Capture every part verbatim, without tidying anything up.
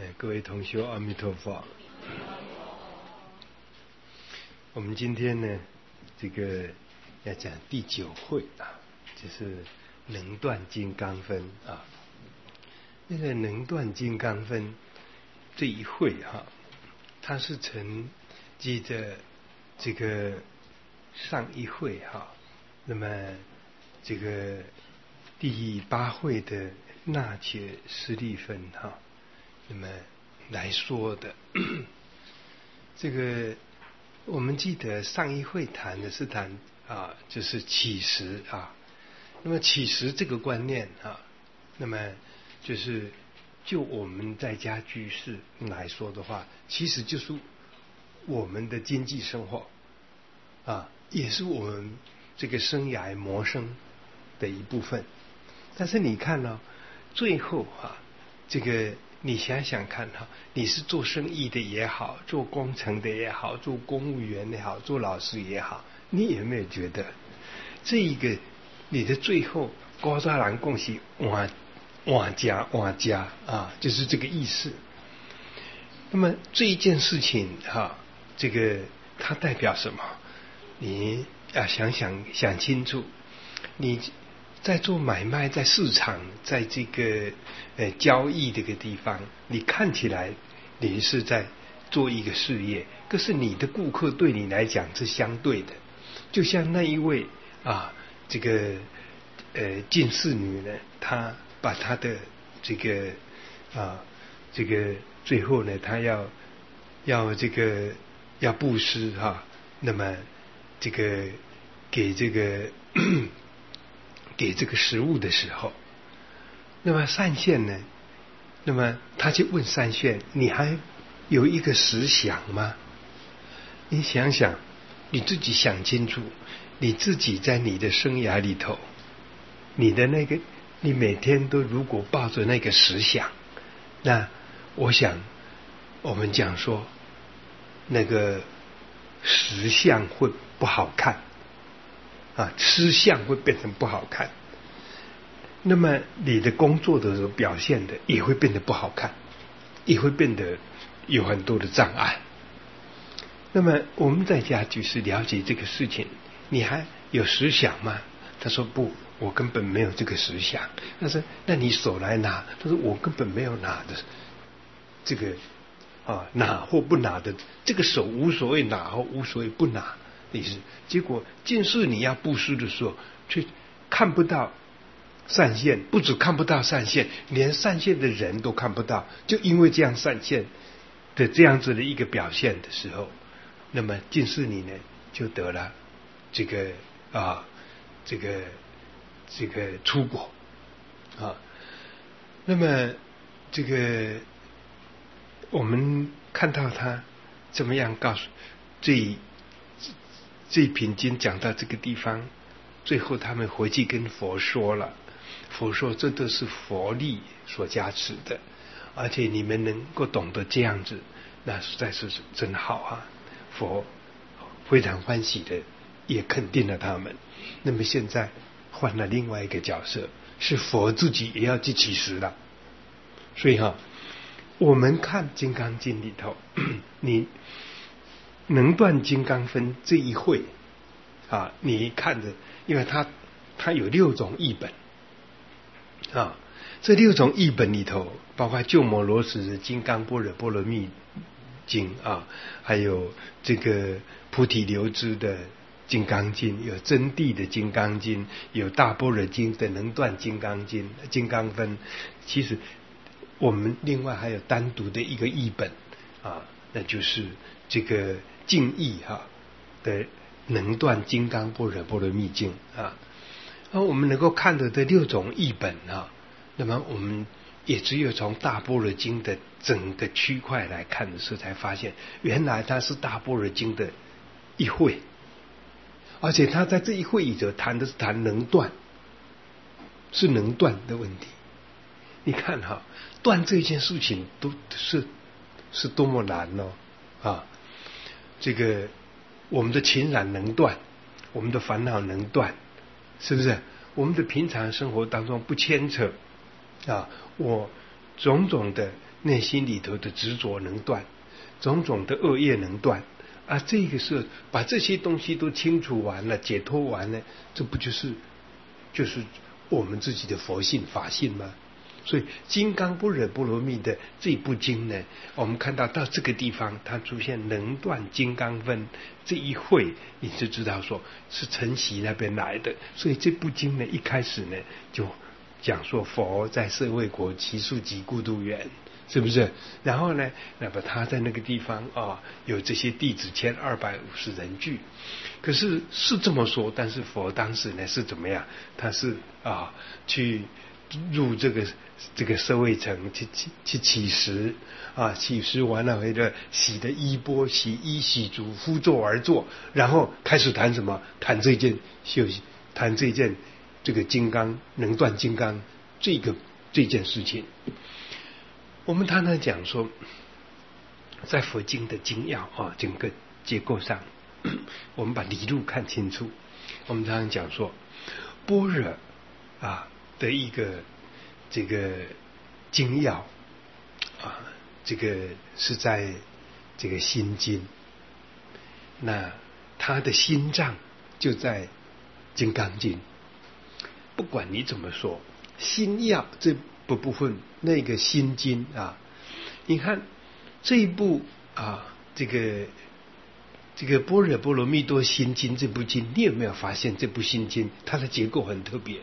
哎，各位同修，阿弥陀佛。我们今天呢，这个要讲第九会啊，就是能断金刚分啊。那个能断金刚分这一会哈、啊，它是承接着这个上一会哈、啊，那么这个第八会的那切施利分哈、啊，那么来说的。这个我们记得上一会谈的是谈啊，就是起实啊。那么起实这个观念啊，那么就是就我们在家居士来说的话，其实就是我们的经济生活啊，也是我们这个生涯谋生的一部分。但是你看呢、哦，最后啊，这个你想想看哈，你是做生意的也好，做工程的也好，做公务员也好，做老师也好，你有没有觉得这一个你的最后高大人共是万万家万家啊，就是这个意思。那么这一件事情哈，这个它代表什么？你要想想想清楚，你在做买卖，在市场，在这个呃交易这个地方，你看起来你是在做一个事业，可是你的顾客对你来讲是相对的。就像那一位啊，这个呃近侍女呢，她把她的这个啊这个最后呢，她要要这个要布施哈、啊，那么这个给这个。给这个食物的时候，那么善现呢？那么他就问善现：“你还有一个实想吗？”你想想，你自己想清楚，你自己在你的生涯里头，你的那个，你每天都如果抱着那个实想，那我想我们讲说，那个实相会不好看。啊，吃相会变成不好看，那么你的工作的时候表现的也会变得不好看，也会变得有很多的障碍。那么我们在家就是了解这个事情，你还有实想吗？他说不，我根本没有这个实想。他说那你手来拿，他说我根本没有拿的这个啊拿或不拿的，这个手无所谓拿或无所谓不拿。意思，结果近视你要布施的时候，却看不到善现，不止看不到善现，连善现的人都看不到。就因为这样善现的这样子的一个表现的时候，那么近视你呢就得了这个啊这个这个出果啊。那么这个我们看到他怎么样告诉这。这品经讲到这个地方，最后他们回去跟佛说了，佛说这都是佛力所加持的，而且你们能够懂得这样子，那实在是真好啊！佛非常欢喜的也肯定了他们。那么现在换了另外一个角色，是佛自己也要去起实了。所以哈，我们看《金刚经》里头，你能断金刚分这一会啊，你看着，因为它它有六种译本啊，这六种译本里头，包括鸠摩罗什的《金刚般若波罗蜜经》啊，还有这个菩提流支的《金刚经》，有真谛的《金刚经》，有大般若经的能断金刚经、金刚分。其实我们另外还有单独的一个译本啊，那就是这个净义哈的能断金刚般若波罗蜜经啊。而我们能够看到的六种译本啊，那么我们也只有从大般若经的整个区块来看的时候，才发现原来它是大般若经的一会，而且它在这一会里头谈的是谈能断，是能断的问题。你看哈，断这件事情都是是多么难哦啊！这个我们的情染能断，我们的烦恼能断，是不是？我们的平常生活当中不牵扯啊，我种种的内心里头的执着能断，种种的恶业能断啊。这个时候把这些东西都清除完了，解脱完了，这不就是就是我们自己的佛性法性吗？所以金刚般若波罗蜜的这部经呢，我们看到到这个地方它出现能断金刚分这一会，你就知道说是承袭那边来的。所以这部经呢一开始呢就讲说佛在舍卫国祇树给孤独园，是不是？然后呢，那么他在那个地方啊，有这些弟子千二百五十人聚。可是是这么说，但是佛当时呢是怎么样？他是啊去入这个这个舍卫城去去去乞食啊，乞食完了回来洗的衣钵、洗衣、洗足，敷座而坐，然后开始谈什么？谈这件修习，谈这件这个金刚能断金刚这个这件事情。我们常常讲说，在佛经的精要啊整个结构上，我们把理路看清楚。我们常常讲说，般若啊的一个这个精要啊，这个是在这个心经，那他的心脏就在金刚经。不管你怎么说，心要这部部分那个心经啊，你看这一部啊，这个这个般若波罗蜜多心经这部经，你有没有发现这部心经它的结构很特别？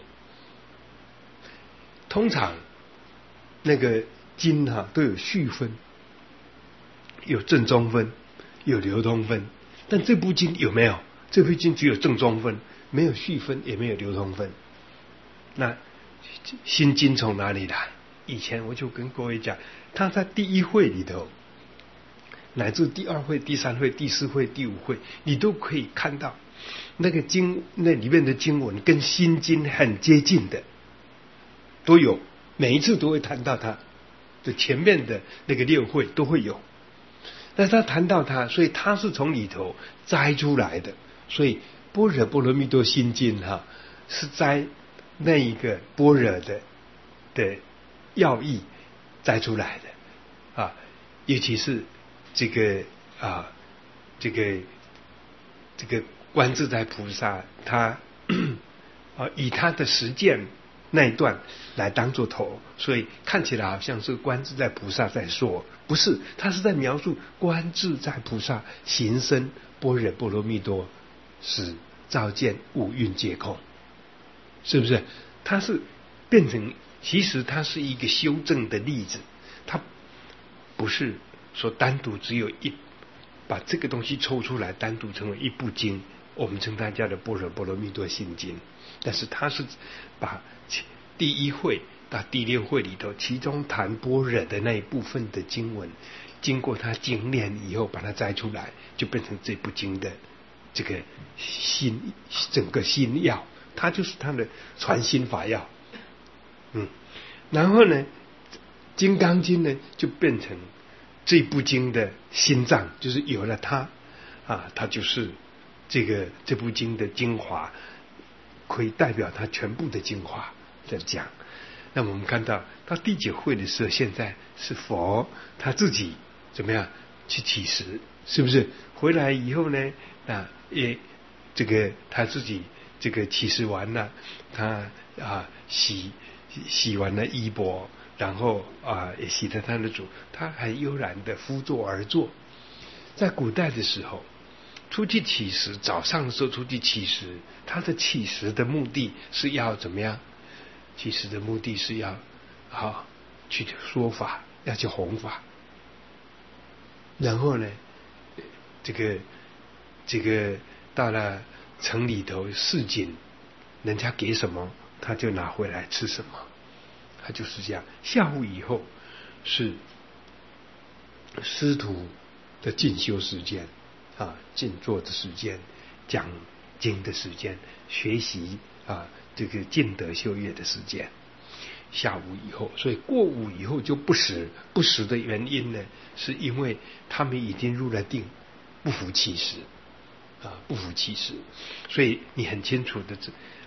通常那个经哈、啊、都有序分，有正中分，有流通分，但这部经有没有？这部经只有正中分，没有序分，也没有流通分。那心经从哪里来？以前我就跟各位讲，他在第一会里头，乃至第二会、第三会、第四会、第五会，你都可以看到那个经那里面的经文跟心经很接近的。都有，每一次都会谈到它的前面的那个六会都会有，但是他谈到它，所以他是从里头摘出来的。所以般若波罗蜜多心经哈、啊、是摘那一个般若的的要义摘出来的啊，尤其是这个啊这个这个观自在菩萨他啊以他的实践那一段来当做头，所以看起来好像是观自在菩萨在说，不是，他是在描述观自在菩萨行深般若波罗蜜多时照见五蕴皆空，是不是？他是变成，其实它是一个修正的例子，它不是说单独只有一把这个东西抽出来单独成为一部经，我们称它叫的般若波罗蜜多心经，但是它是把第一会到第六会里头，其中谈般若的那一部分的经文，经过他精炼以后，把它摘出来，就变成这部经的这个心整个心要，它就是它的传心法要。嗯，然后呢，金刚经呢就变成这部经的心脏，就是有了它啊，它就是这个这部经的精华，可以代表它全部的精华在讲。那么我们看到到第九会的时候，现在是佛他自己怎么样去乞食，是不是？回来以后呢，啊也这个他自己这个乞食完了，他啊洗洗完了衣钵，然后啊也洗了他的足，他很悠然的敷座而坐。在古代的时候，出去乞食，早上的时候出去乞食，他的乞食的目的是要怎么样？乞食的目的是要啊去说法，要去弘法。然后呢，这个这个到了城里头市井，人家给什么他就拿回来吃什么，他就是这样。下午以后是师徒的进修时间啊，静坐的时间，讲经的时间，学习啊这个净德修业的时间。下午以后，所以过午以后就不食。不食的原因呢，是因为他们已经入了定，不服乞食啊，不服乞食。所以你很清楚的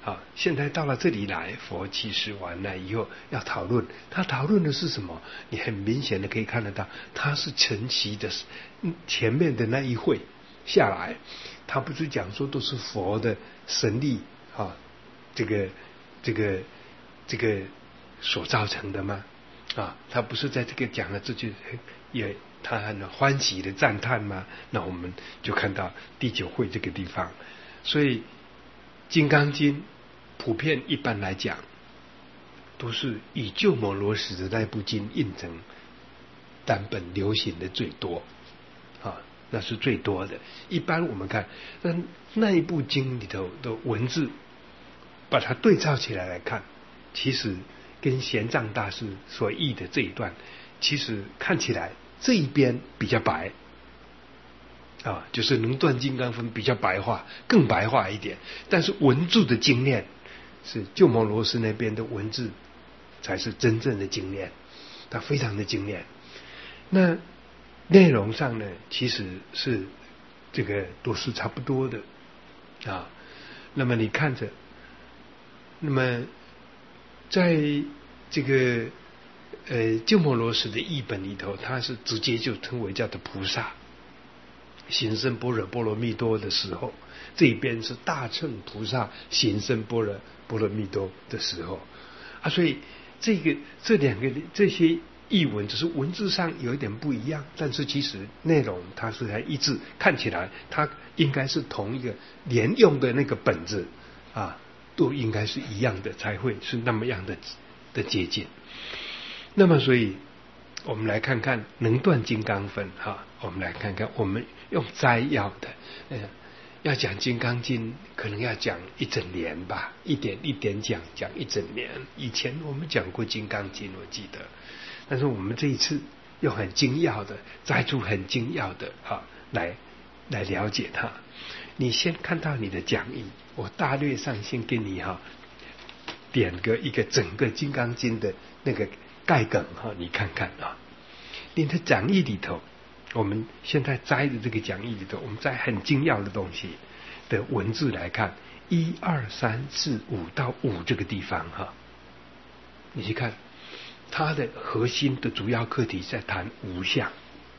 好，现在到了这里来，佛其实完了以后要讨论，他讨论的是什么？你很明显的可以看得到，他是承袭的前面的那一会下来，他不是讲说都是佛的神力啊，这个这个这个所造成的吗？啊，他不是在这个讲了这句也他很欢喜的赞叹吗？那我们就看到第九会这个地方，所以《金刚经》普遍一般来讲，都是以鸠摩罗什的那部经印成单本流行的最多，啊，那是最多的。一般我们看那那一部经里头的文字，把它对照起来来看，其实跟玄奘大师所译的这一段，其实看起来这一边比较白。啊，就是能断金刚分比较白话，更白话一点，但是文字的精炼是鸠摩罗什那边的文字才是真正的精炼，它非常的精炼。那内容上呢，其实是这个都是差不多的啊。那么你看着，那么在这个呃鸠摩罗什的译本里头，它是直接就称为叫做菩萨。行深般若波罗蜜多的时候，这边是大乘菩萨行深般若波罗蜜多的时候啊，所以这个这两个这些译文只是文字上有一点不一样，但是其实内容它是还一致，看起来它应该是同一个连用的那个本子啊，都应该是一样的，才会是那么样的的接近。那么所以我们来看看能断金刚分哈，我们来看看我们用摘要的，呃，要讲金刚经可能要讲一整年吧，一点一点讲，讲一整年。以前我们讲过金刚经，我记得，但是我们这一次用很精要的摘出很精要的哈来来了解它。你先看到你的讲义，我大略上先给你哈点个一个整个金刚经的那个概梗哈，你看看啊，你的讲义里头，我们现在摘的这个讲义里头，我们摘很精要的东西的文字来看，一二三四五到五这个地方哈，你去看它的核心的主要课题在谈无相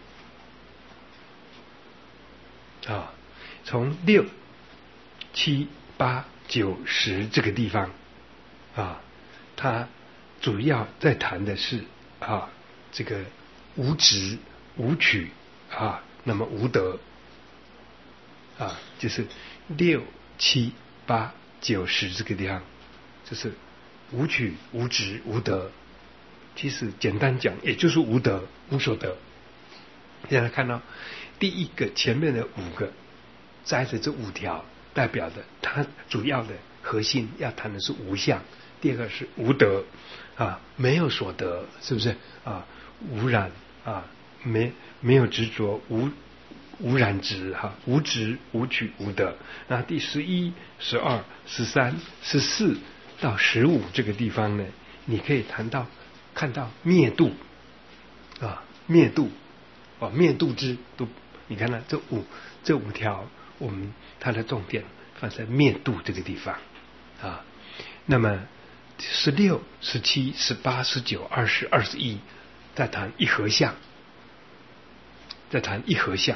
啊，从六七八九十这个地方啊，它主要在谈的是啊，这个无执无取啊，那么无得啊，就是六七八九十这个地方，就是无取无执无得。其实简单讲，也就是无得无所得。现在看到第一个前面的五个摘的这五条，代表的它主要的核心要谈的是无相。第二个是无得啊，没有所得，是不是啊？无染啊，没没有执着，无无染执哈，无执无取无得。那第十一、十二、十三、十四到十五这个地方呢，你可以谈到看到灭度啊，灭度啊，灭度之都，你看到这五这五条，我们它的重点放在灭度这个地方啊，那么。十六、十七、十八、十九、二十、二十一，在谈一合相，在谈一合相。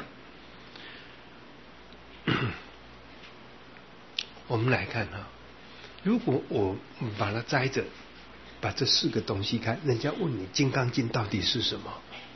我们来看哈，如果我把它摘着，把这四个东西看，人家问你《金刚经》到底是什么，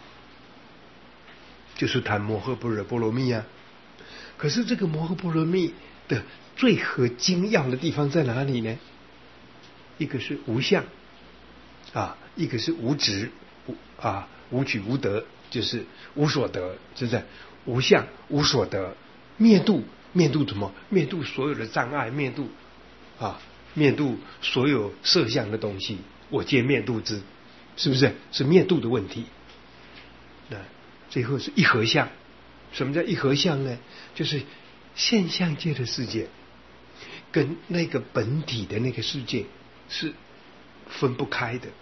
就是谈摩诃般若波罗蜜啊。可是这个摩诃般若蜜的最核精要的地方在哪里呢？一个是无相啊，一个是无执无啊，无取无得，就是无所得，是不是？无相无所得，灭度灭度什么？灭度所有的障碍，灭度啊，灭度所有色相的东西，我皆灭度之，是不是？是灭度的问题。那最后是一合相。什么叫一合相呢？就是现象界的世界跟那个本体的那个世界是分不开的。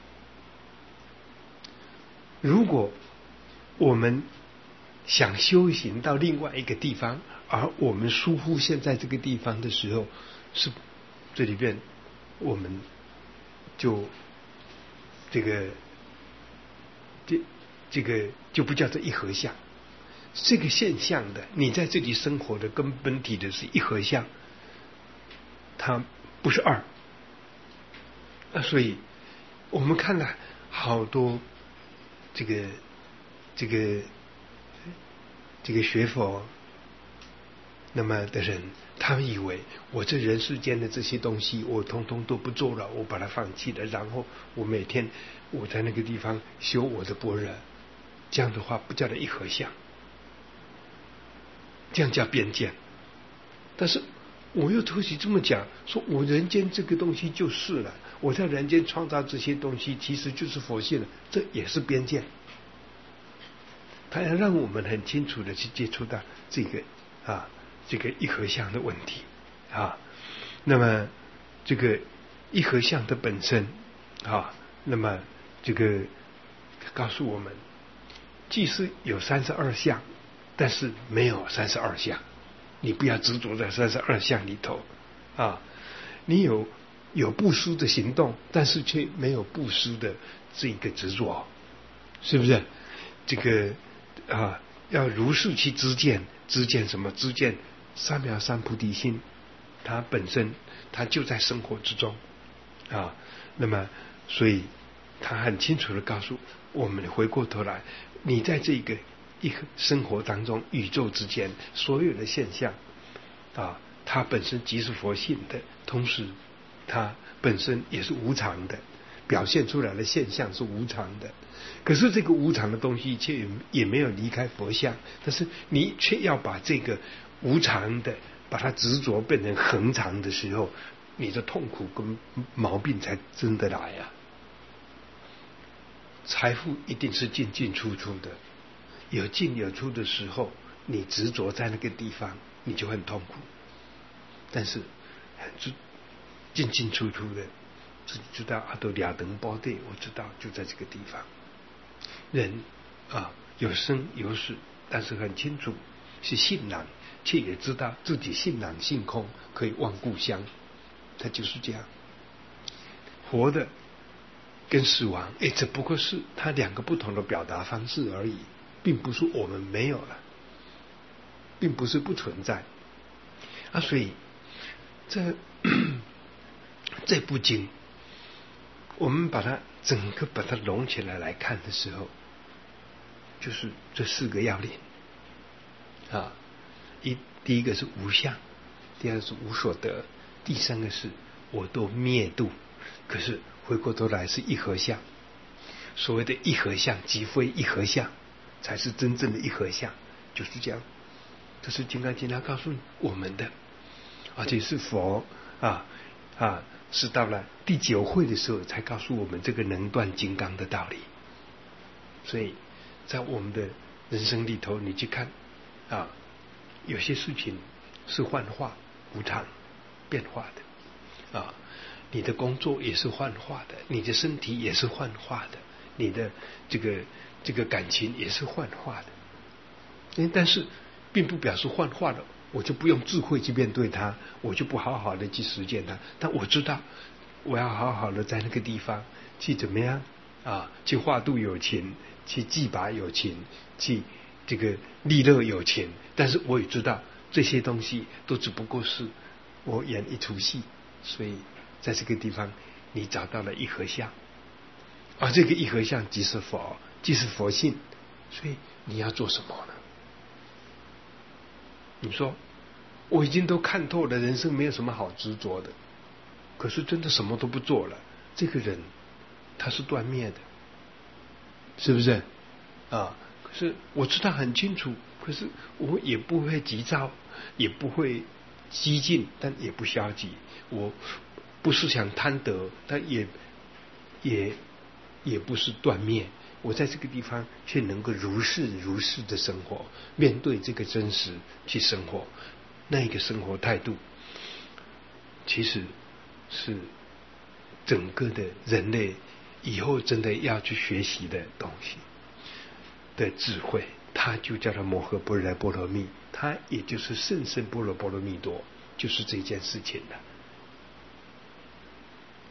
如果我们想修行到另外一个地方，而我们疏忽现在这个地方的时候，是这里边我们就这个这这个就不叫做一合相。这个现象的，你在这里生活的根本体的是一合相，它不是二。啊，所以我们看了好多这个这个这个学佛那么的人，他们以为我这人世间的这些东西我通通都不做了，我把它放弃了，然后我每天我在那个地方修我的般若，这样的话不叫做一合相，这样叫边见。但是我又特许这么讲，说我人间这个东西就是了，我在人间创造这些东西其实就是佛性了，这也是边见。他要让我们很清楚的去接触到这个啊这个一合相的问题啊。那么这个一合相的本身啊，那么这个告诉我们，即使有三十二相，但是没有三十二相。你不要执着在三十二相里头啊！你有有布施的行动，但是却没有布施的这个执着，是不是？这个啊，要如是去知见，知见什么？知见三藐三菩提心，它本身它就在生活之中啊。那么，所以他很清楚的告诉我们，回过头来，你在这个一个生活当中，宇宙之间所有的现象啊，它本身即是佛性的，同时它本身也是无常的，表现出来的现象是无常的。可是这个无常的东西却也没有离开佛相，但是你却要把这个无常的把它执着变成恒常的时候，你的痛苦跟毛病才真的来啊！财富一定是进进出出的，有进有出的时候，你执着在那个地方，你就很痛苦。但是进进出出的，自己知道啊，都俩等包对，我知道就在这个地方。人啊，有生有死，但是很清楚是性朗，却也知道自己性朗性空，可以忘故乡。他就是这样，活的跟死亡，哎，只不过是他两个不同的表达方式而已，并不是我们没有了，并不是不存在啊。所以这这部经，我们把它整个把它拢起来来看的时候，就是这四个要领啊。一第一个是无相，第二个是无所得，第三个是我都灭度。可是回过头来是一合相，所谓的一合相即非一合相，才是真正的一合相，就是这样。这是金刚经要告诉我们的，而且是佛啊啊，是到了第九会的时候才告诉我们这个能断金刚的道理。所以在我们的人生里头，你去看啊，有些事情是幻化无常变化的啊。你的工作也是幻化的，你的身体也是幻化的，你的这个这个感情也是幻化的。但是并不表示幻化了我就不用智慧去面对它，我就不好好的去实践它。但我知道我要好好的在那个地方去怎么样啊，去化度有情，去济拔有情，去这个利乐有情。但是我也知道这些东西都只不过是我演一出戏，所以在这个地方你找到了一合相，而这个一合相即是佛，即是佛性。所以你要做什么呢？你说我已经都看透了，人生没有什么好执着的，可是真的什么都不做了，这个人他是断灭的，是不是啊？可是我知道很清楚，可是我也不会急躁，也不会激进，但也不消极。我不是想贪得，但也也也不是断灭。我在这个地方却能够如是如是的生活，面对这个真实去生活，那一个生活态度，其实是整个的人类以后真的要去学习的东西的智慧，它就叫做摩诃般若波罗蜜，它也就是甚深般若波罗蜜多，就是这件事情的。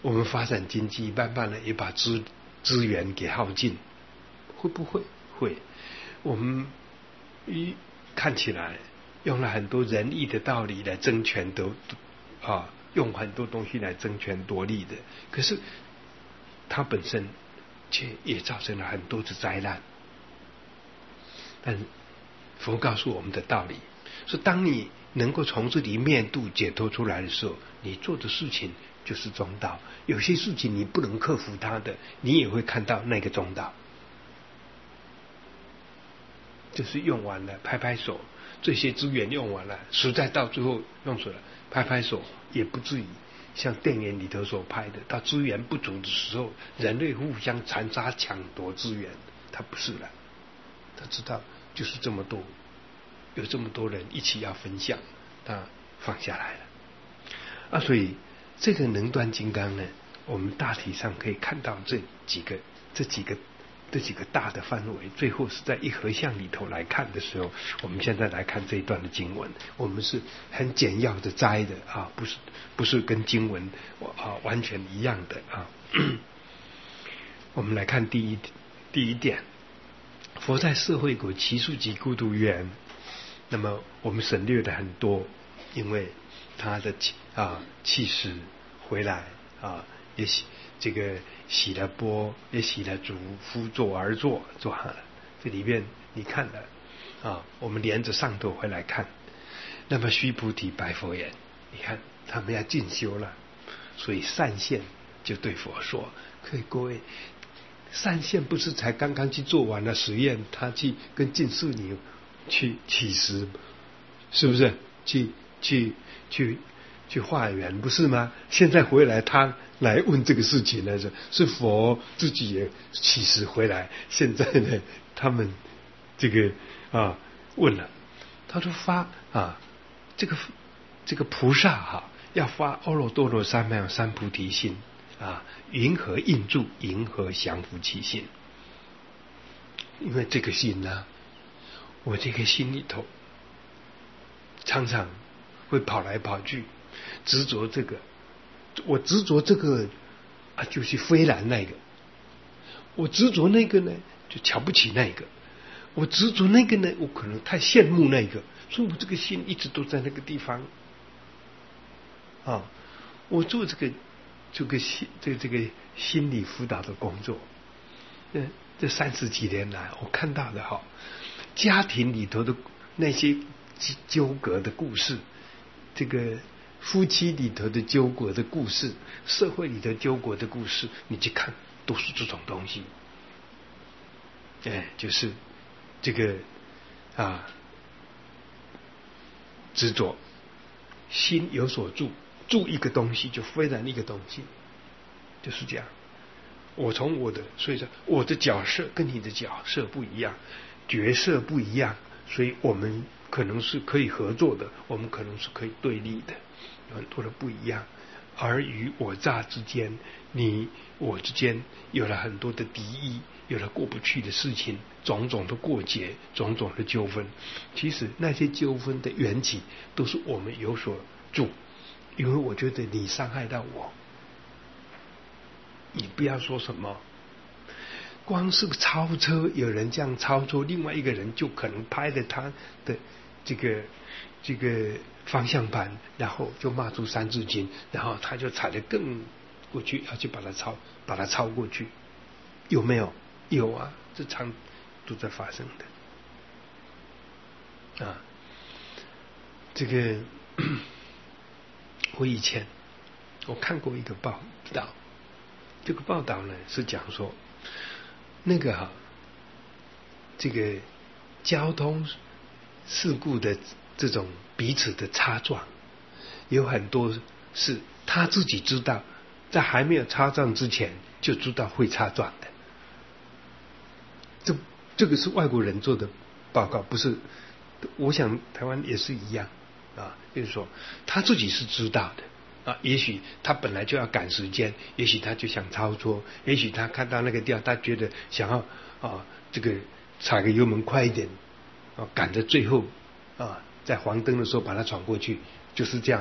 我们发展经济，慢慢的也把资资源给耗尽，会不会？会。我们一看起来用了很多仁义的道理来争权夺啊，用很多东西来争权夺利的，可是它本身却也造成了很多的灾难。但佛告诉我们的道理是，当你能够从这里面度解脱出来的时候，你做的事情就是中道。有些事情你不能克服它的，你也会看到那个中道。就是用完了拍拍手，这些资源用完了，实在到最后用出来拍拍手，也不至于像电影里头所拍的，到资源不足的时候，人类互相残杀抢夺资源，他不是了。他知道就是这么多，有这么多人一起要分享，他放下来了啊。所以这个能断金刚呢，我们大体上可以看到这几个这几个这几个大的范围，最后是在一合相里头来看的时候，我们现在来看这一段的经文，我们是很简要的摘的啊，不是不是跟经文啊完全一样的啊。我们来看第一第一点，佛在社会国祇树及孤独园，那么我们省略的很多，因为他的啊气势回来啊，也洗这个洗了钵，也洗了足，敷座而坐，坐好了。这里面你看了啊，我们连着上头回来看。那么须菩提白佛言，你看他们要进修了，所以善现就对佛说：可以各位，善现不是才刚刚去做完了实验，他去跟净舍尼去乞食，是不是？去去去去化缘，不是吗？现在回来他来问这个事情呢，是是佛自己也乞食回来。现在呢，他们这个啊问了，他说发啊这个这个菩萨哈、啊、要发阿耨多罗三藐三菩提心啊，云何应住？云何降伏其心？因为这个心呢、啊，我这个心里头常常会跑来跑去，执着这个，我执着这个啊，就是非然那个；我执着那个呢，就瞧不起那个；我执着那个呢，我可能太羡慕那个，所以我这个心一直都在那个地方啊。我做这个这个心这个、这个心理辅导的工作，嗯，这三十几年来，我看到的哈，家庭里头的那些纠葛的故事，这个夫妻里头的纠葛的故事，社会里头纠葛的故事，你去看都是这种东西。哎，就是这个啊，执着心有所住，住一个东西就非然一个东西，就是这样。我从我的，所以说我的角色跟你的角色不一样，角色不一样，所以我们可能是可以合作的，我们可能是可以对立的，很多的不一样。而与我诈之间，你我之间有了很多的敌意，有了过不去的事情，种种的过节，种种的纠纷。其实那些纠纷的缘起都是我们有所住，因为我觉得你伤害到我，你不要说什么，光是超车，有人这样超车，另外一个人就可能拍了他的这个这个方向盘，然后就骂出三字经，然后他就踩得更过去，要去把他超把他超过去，有没有？有啊，这常都在发生的啊。这个我以前我看过一个报道，这个报道呢是讲说那个哈、啊，这个交通事故的这种彼此的擦撞，有很多是他自己知道，在还没有擦撞之前就知道会擦撞的。这这个是外国人做的报告，不是，我想台湾也是一样啊，就是说他自己是知道的啊，也许他本来就要赶时间，也许他就想超脱，也许他看到那个地方，他觉得想要啊这个踩个油门快一点啊，赶着最后啊在黄灯的时候把它闯过去，就是这样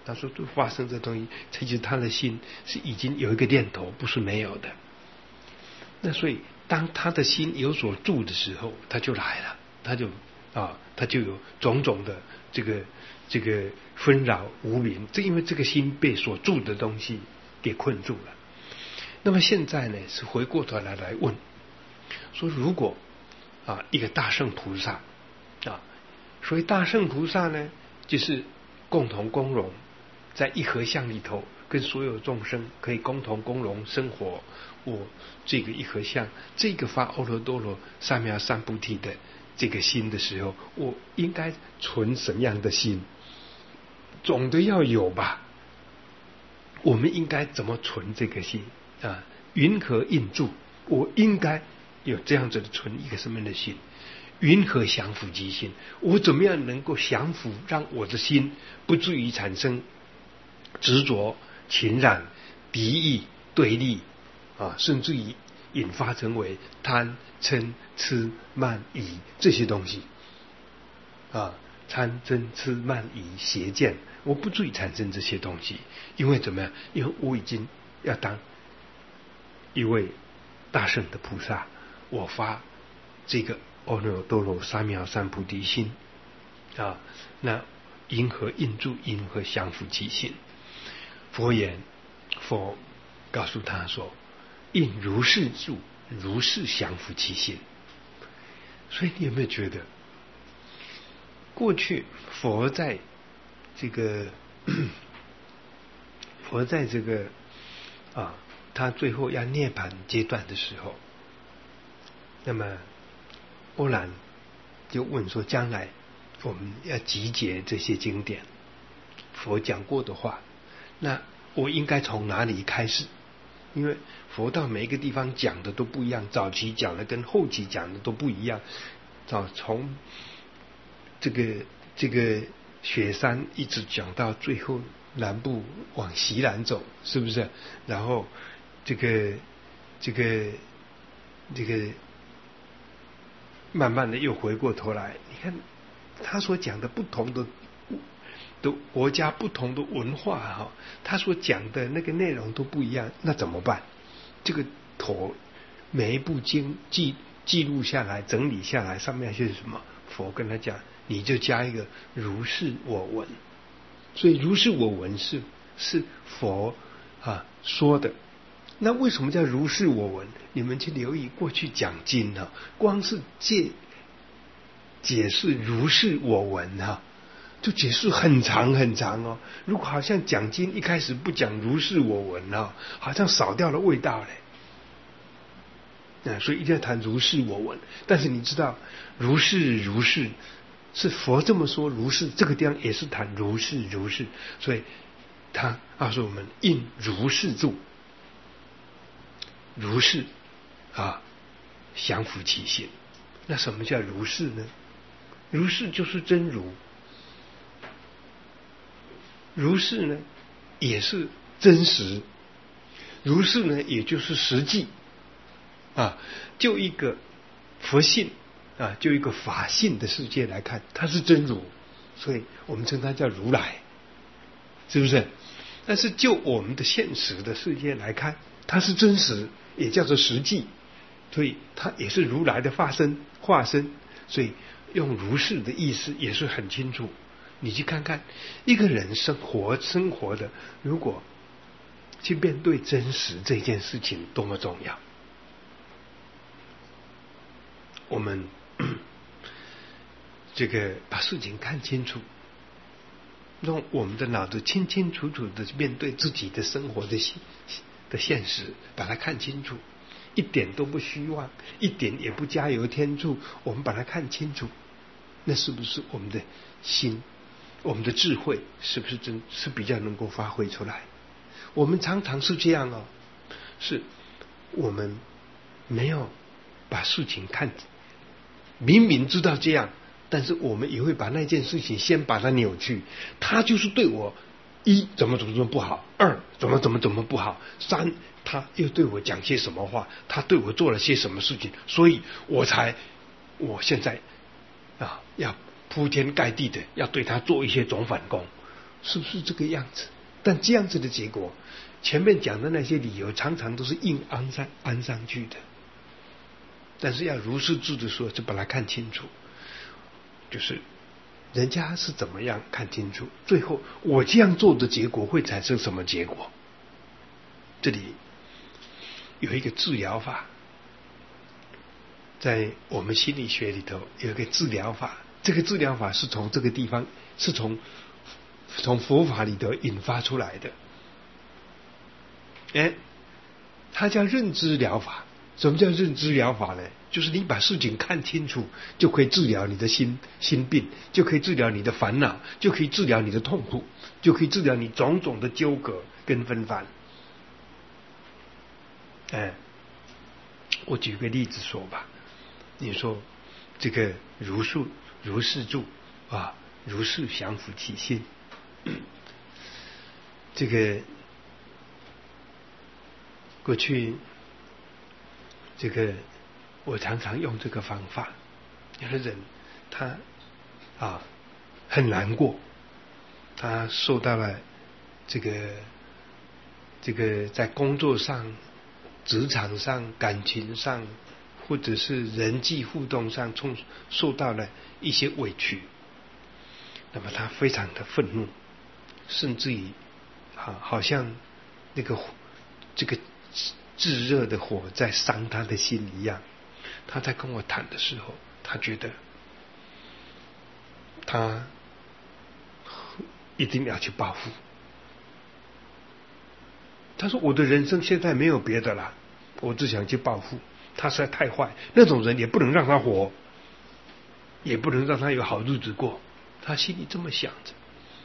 他说就发生这东西，其实他的心是已经有一个念头，不是没有的。那所以当他的心有所住的时候，他就来了，他就啊，他就有种种的这个这个纷扰无明，这因为这个心被所住的东西给困住了。那么现在呢，是回过头来来问说，如果啊一个大圣菩萨啊，所以大圣菩萨呢，就是共同共荣，在一合相里头，跟所有众生可以共同共荣生活。我这个一合相，这个发阿耨多罗三藐三菩提的这个心的时候，我应该存什么样的心？总的要有吧。我们应该怎么存这个心啊？云何应住？我应该有这样子的存一个什么样的心？云何降伏其心？我怎么样能够降伏，让我的心不至于产生执着、情染、敌意、对立啊，甚至于引发成为贪、嗔、痴、慢、疑这些东西啊，贪、嗔、痴、慢、疑、邪见，我不至于产生这些东西。因为怎么样？因为我已经要当一位大圣的菩萨，我发这个阿耨多罗三藐三菩提心啊，那因何应住？因何降伏其心？佛言，佛告诉他说，应如是住，如是降伏其心。所以你有没有觉得，过去佛在这个佛在这个啊，他最后要涅槃阶段的时候，那么欧兰就问说，将来我们要集结这些经典，佛讲过的话，那我应该从哪里开始？因为佛到每一个地方讲的都不一样，早期讲的跟后期讲的都不一样。早从这个这个雪山一直讲到最后南部往西南走，是不是？然后这个这个这个慢慢的又回过头来，你看他所讲的不同的的国家、不同的文化哈，他所讲的那个内容都不一样，那怎么办？这个头每一部经记记录下来、整理下来，上面是什么？佛跟他讲，你就加一个如是我闻。所以如是我闻是是佛啊说的。那为什么叫如是我闻？你们去留意过去讲经啊，光是解解释如是我闻啊，就解释很长很长哦。如果好像讲经一开始不讲如是我闻啊，好像少掉了味道嘞。啊，所以一定要谈如是我闻。但是你知道，如是如是是佛这么说，如是这个地方也是谈如是如是，所以他告诉我们应如是住，如是啊降伏其心。那什么叫如是呢？如是就是真如，如是呢也是真实，如是呢也就是实际啊。就一个佛性啊，就一个法性的世界来看，它是真如，所以我们称它叫如来，是不是？但是就我们的现实的世界来看，它是真实，也叫做实际，所以它也是如来的化身化身。所以用如是的意思也是很清楚。你去看看一个人生活生活的，如果去面对真实这件事情多么重要。我们这个把事情看清楚，让我们的脑子清清楚楚的面对自己的生活的的现实，把它看清楚，一点都不虚妄，一点也不加油添醋，我们把它看清楚，那是不是我们的心，我们的智慧是不是真是比较能够发挥出来？我们常常是这样哦，是我们没有把事情看，明明知道这样，但是我们也会把那件事情先把它扭曲，他就是对我一怎么怎么怎么不好，二怎么怎么怎么不好，三他又对我讲些什么话，他对我做了些什么事情，所以我才我现在啊要铺天盖地的要对他做一些总反攻。 是不是这个样子？但这样子的结果，前面讲的那些理由常常都是硬安上安上去的。但是要如是住的时候，就把它看清楚，就是人家是怎么样看清楚，最后我这样做的结果会产生什么结果？这里有一个治疗法，在我们心理学里头有一个治疗法，这个治疗法是从这个地方，是从从佛法里头引发出来的。哎，它叫认知疗法。什么叫认知疗法呢？就是你把事情看清楚，就可以治疗你的心心病，就可以治疗你的烦恼，就可以治疗你的痛苦，就可以治疗你种种的纠葛跟纷繁。哎，我举个例子说吧，你说这个如是如是住啊，如是降伏其心，这个过去。这个我常常用这个方法，有的人他啊很难过，他受到了这个这个在工作上、职场上、感情上，或者是人际互动上，冲受到了一些委屈，那么他非常的愤怒，甚至于啊好像那个这个。炙热的火在伤他的心一样。他在跟我谈的时候，他觉得他一定要去报复。他说我的人生现在没有别的了，我只想去报复。他实在太坏，那种人也不能让他活，也不能让他有好日子过。他心里这么想着。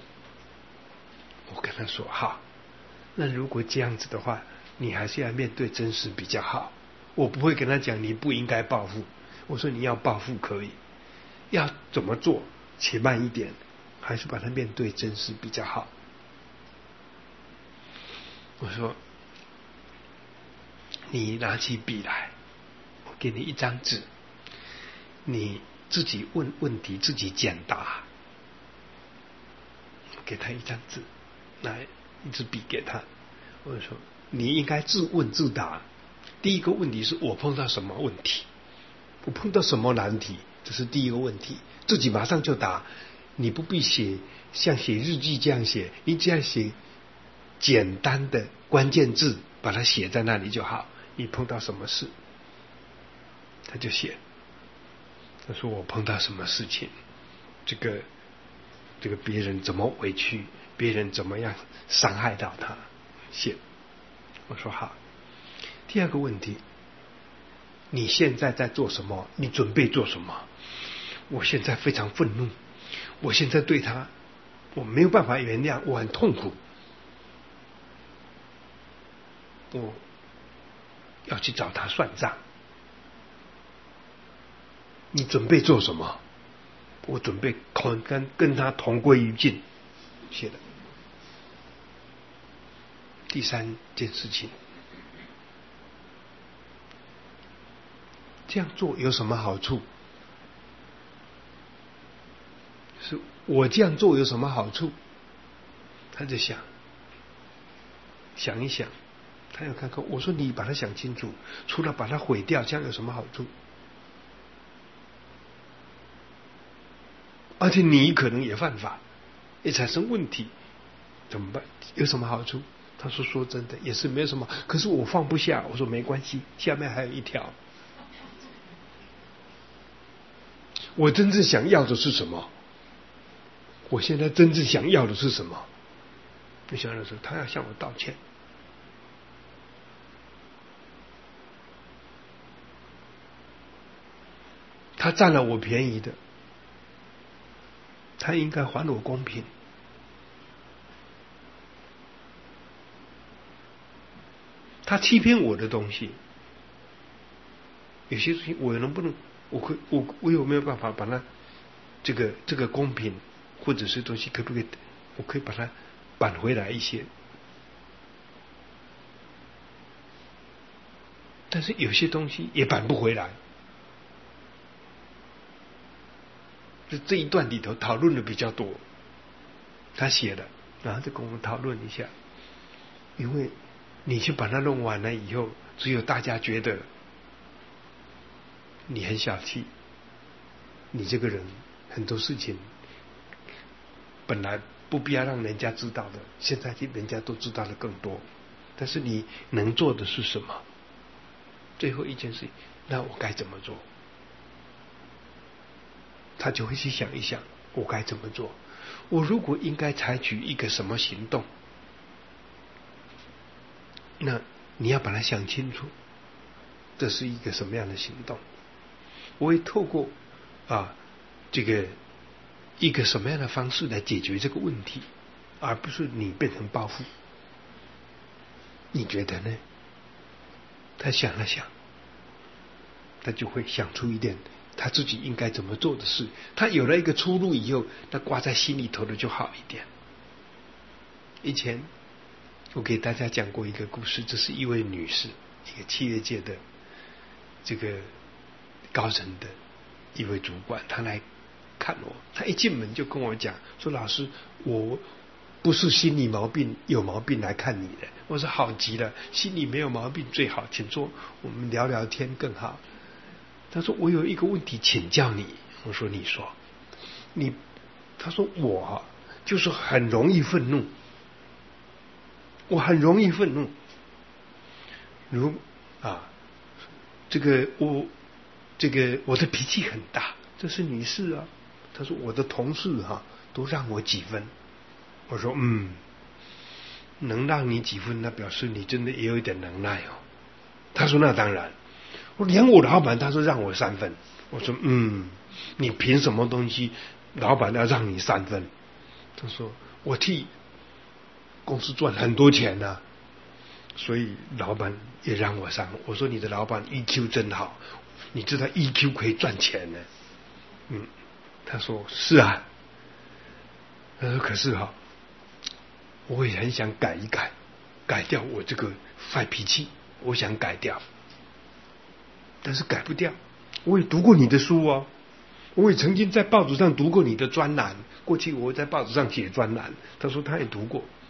我跟他说好，那如果这样子的话，你还是要面对真实比较好。我不会跟他讲你不应该报复，我说你要报复可以，要怎么做且慢一点，还是把它面对真实比较好。我说你拿起笔来，我给你一张纸，你自己问问题，自己简答。我给他一张纸，拿一支笔给他，我说你应该自问自答。第一个问题是我碰到什么问题，我碰到什么难题，这是第一个问题，自己马上就答。你不必写像写日记这样写，你只要写简单的关键字，把它写在那里就好。你碰到什么事，他就写。他说我碰到什么事情，这个这个别人怎么委屈，别人怎么样伤害到他，写。我说好。第二个问题，你现在在做什么？你准备做什么？我现在非常愤怒，我现在对他我没有办法原谅，我很痛苦，我要去找他算账。你准备做什么？我准备跟跟他同归于尽。写的。第三件事情，这样做有什么好处？是我这样做有什么好处？他就想想一想，他要看看。我说你把它想清楚，除了把它毁掉，这样有什么好处？而且你可能也犯法，也产生问题，怎么办？有什么好处？他说说真的也是没有什么，可是我放不下。我说没关系，下面还有一条，我真正想要的是什么？我现在真正想要的是什么？你想的时候，他要向我道歉。他占了我便宜的，他应该还我公平。他欺骗我的东西，有些事情我能不能，我可我我有没有办法把它这个这个公平或者是东西，可不可以我可以把它扳回来一些？但是有些东西也扳不回来。就这一段里头讨论的比较多，他写的然后就跟我们讨论一下，因为你去把它弄完了以后，只有大家觉得你很小气，你这个人很多事情本来不必要让人家知道的，现在人家都知道的更多。但是你能做的是什么？最后一件事，那我该怎么做？他就会去想一想，我该怎么做？我如果应该采取一个什么行动？那你要把它想清楚，这是一个什么样的行动？我会透过啊这个一个什么样的方式来解决这个问题，而不是你变成报复。你觉得呢？他想了想，他就会想出一点他自己应该怎么做的事。他有了一个出路以后，他挂在心里头的就好一点。以前我给大家讲过一个故事，这是一位女士，一个企业界的这个高层的一位主管，她来看我，她一进门就跟我讲说：“老师，我不是心理毛病有毛病来看你的。”我说：“好极了，心理没有毛病最好，请坐，我们聊聊天更好。”他说：“我有一个问题请教你。”我说：“你说。”你他说：“我就是很容易愤怒，我很容易愤怒。如啊，这个我这个我的脾气很大，这是女士啊。”他说：“我的同事哈、啊、都让我几分。”我说：“嗯，能让你几分，那表示你真的也有一点能耐哦。”他说：“那当然。”我连我老板他说让我三分。我说：“嗯，你凭什么东西老板要让你三分？”他说：“我替公司赚很多钱呢、啊，所以老板也让我三分。”我说：“你的老板 E Q 真好，你知道 E Q 可以赚钱呢。”嗯，他说：“是啊。”他说：“可是哈，我也很想改一改，改掉我这个坏脾气，我想改掉，但是改不掉。我也读过你的书哦，我也曾经在报纸上读过你的专栏，过去我在报纸上写专栏。”他说他也读过，